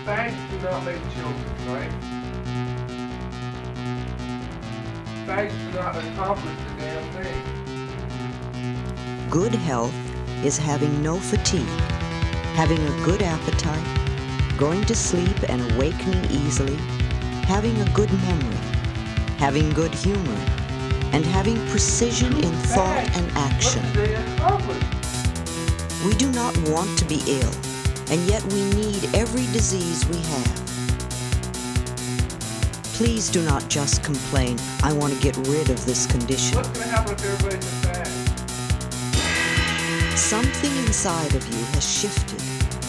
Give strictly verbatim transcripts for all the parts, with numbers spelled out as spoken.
Fags do not make children, right? Fags do not accomplish the damn thing. Good health is having no fatigue, having a good appetite, going to sleep and awakening easily, having a good memory, having good humor, and having precision in thought and action. What do they accomplish? We do not want to be ill, and yet we need every disease we have. Please do not just complain, I want to get rid of this condition. What's going to happen if everybody's a fag? Something inside of you has shifted.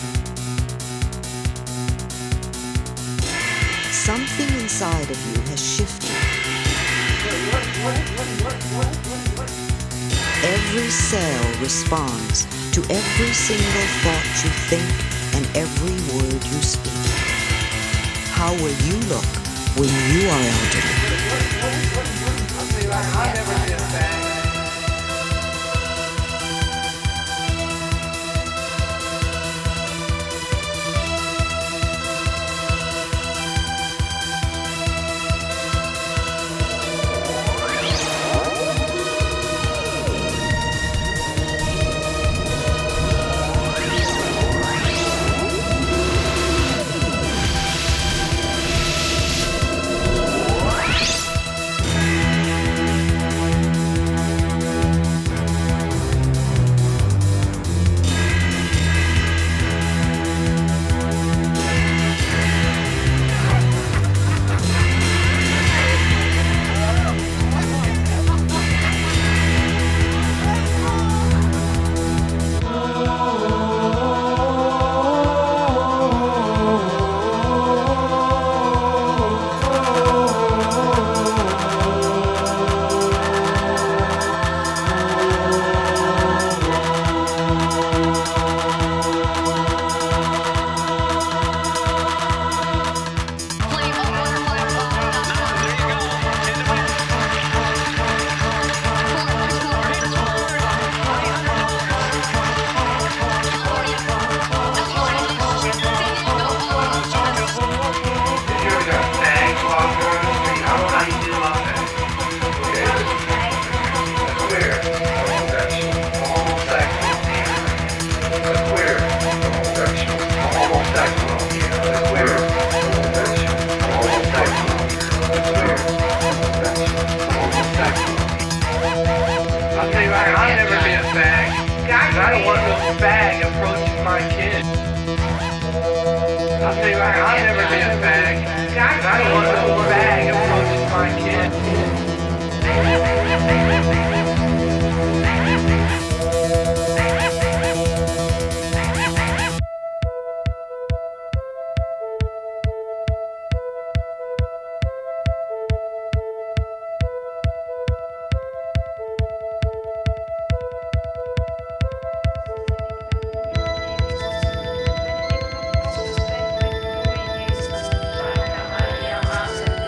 Something inside of you has shifted. What, what, what, what, what, what, what? Every cell responds to every single thought you think and every word you speak. How will you look when you are elderly? I'll tell you, I- I'll never be a fag. I'll tell you what, I'll never be a fag. I don't want no fag approaching my kid. I'll tell you what, I'll never be a fag. I don't want no fag approaching my kid.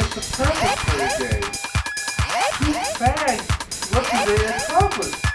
the purpose for the day? Each bag represents purpose.